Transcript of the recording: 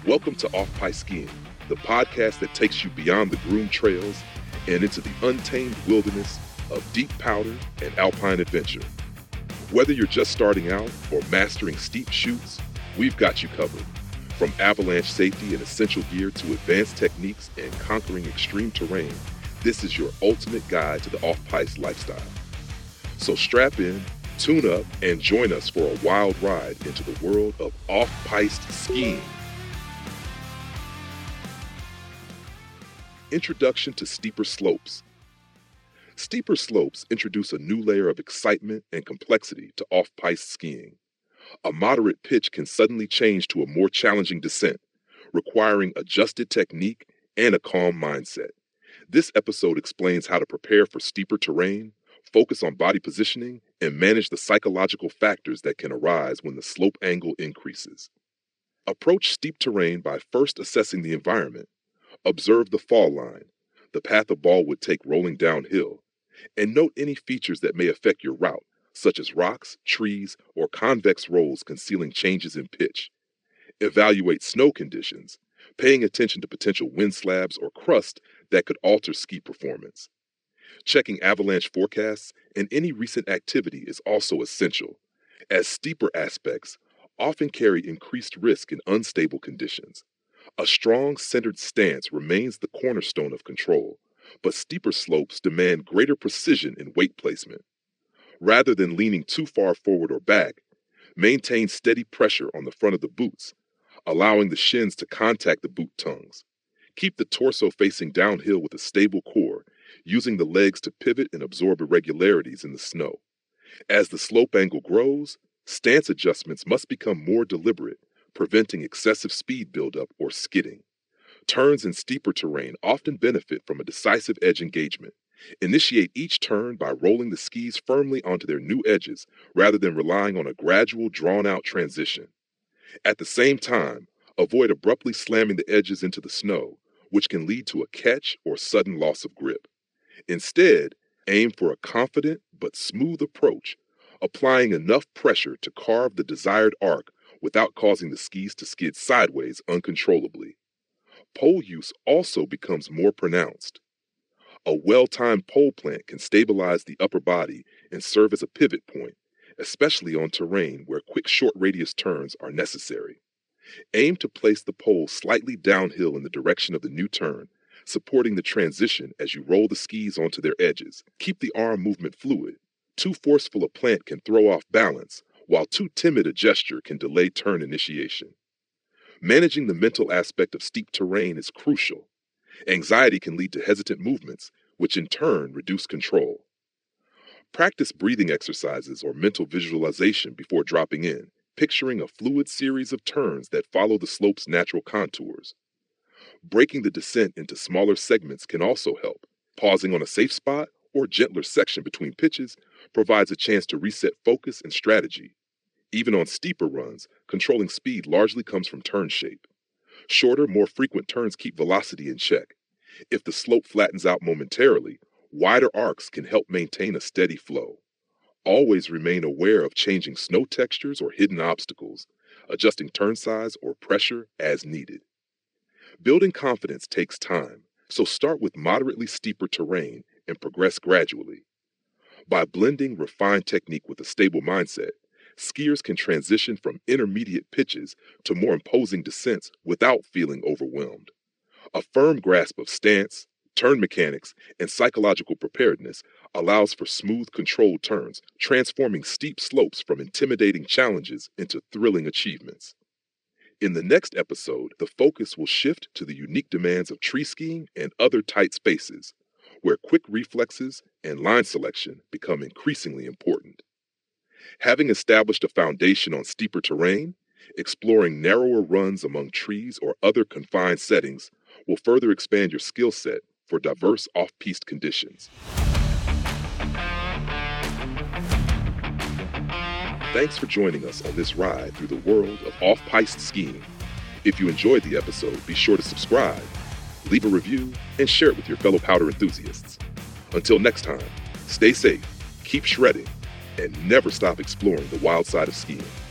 Welcome to Off-Piste Skiing, the podcast that takes you beyond the groomed trails and into the untamed wilderness of deep powder and alpine adventure. Whether you're just starting out or mastering steep chutes, we've got you covered. From avalanche safety and essential gear to advanced techniques and conquering extreme terrain, this is your ultimate guide to the off-piste lifestyle. So strap in, tune up, and join us for a wild ride into the world of off-piste skiing. Introduction to steeper slopes. Steeper slopes introduce a new layer of excitement and complexity to off-piste skiing. A moderate pitch can suddenly change to a more challenging descent, requiring adjusted technique and a calm mindset. This episode explains how to prepare for steeper terrain, focus on body positioning, and manage the psychological factors that can arise when the slope angle increases. Approach steep terrain by first assessing the environment. Observe the fall line, the path a ball would take rolling downhill, and note any features that may affect your route, such as rocks, trees, or convex rolls concealing changes in pitch. Evaluate snow conditions, paying attention to potential wind slabs or crust that could alter ski performance. Checking avalanche forecasts and any recent activity is also essential, as steeper aspects often carry increased risk in unstable conditions. A strong, centered stance remains the cornerstone of control, but steeper slopes demand greater precision in weight placement. Rather than leaning too far forward or back, maintain steady pressure on the front of the boots, allowing the shins to contact the boot tongues. Keep the torso facing downhill with a stable core, using the legs to pivot and absorb irregularities in the snow. As the slope angle grows, stance adjustments must become more deliberate, preventing excessive speed buildup or skidding. Turns in steeper terrain often benefit from a decisive edge engagement. Initiate each turn by rolling the skis firmly onto their new edges rather than relying on a gradual, drawn-out transition. At the same time, avoid abruptly slamming the edges into the snow, which can lead to a catch or sudden loss of grip. Instead, aim for a confident but smooth approach, applying enough pressure to carve the desired arc without causing the skis to skid sideways uncontrollably. Pole use also becomes more pronounced. A well-timed pole plant can stabilize the upper body and serve as a pivot point, especially on terrain where quick short radius turns are necessary. Aim to place the pole slightly downhill in the direction of the new turn, supporting the transition as you roll the skis onto their edges. Keep the arm movement fluid. Too forceful a plant can throw off balance, while too timid a gesture can delay turn initiation. Managing the mental aspect of steep terrain is crucial. Anxiety can lead to hesitant movements, which in turn reduce control. Practice breathing exercises or mental visualization before dropping in, picturing a fluid series of turns that follow the slope's natural contours. Breaking the descent into smaller segments can also help. Pausing on a safe spot or gentler section between pitches provides a chance to reset focus and strategy. Even on steeper runs, controlling speed largely comes from turn shape. Shorter, more frequent turns keep velocity in check. If the slope flattens out momentarily, wider arcs can help maintain a steady flow. Always remain aware of changing snow textures or hidden obstacles, adjusting turn size or pressure as needed. Building confidence takes time, so start with moderately steeper terrain and progress gradually. By blending refined technique with a stable mindset, skiers can transition from intermediate pitches to more imposing descents without feeling overwhelmed. A firm grasp of stance, turn mechanics, and psychological preparedness allows for smooth, controlled turns, transforming steep slopes from intimidating challenges into thrilling achievements. In the next episode, the focus will shift to the unique demands of tree skiing and other tight spaces, where quick reflexes and line selection become increasingly important. Having established a foundation on steeper terrain, exploring narrower runs among trees or other confined settings will further expand your skill set for diverse off-piste conditions. Thanks for joining us on this ride through the world of off-piste skiing. If you enjoyed the episode, be sure to subscribe, leave a review, and share it with your fellow powder enthusiasts. Until next time, stay safe, keep shredding, and never stop exploring the wild side of skiing.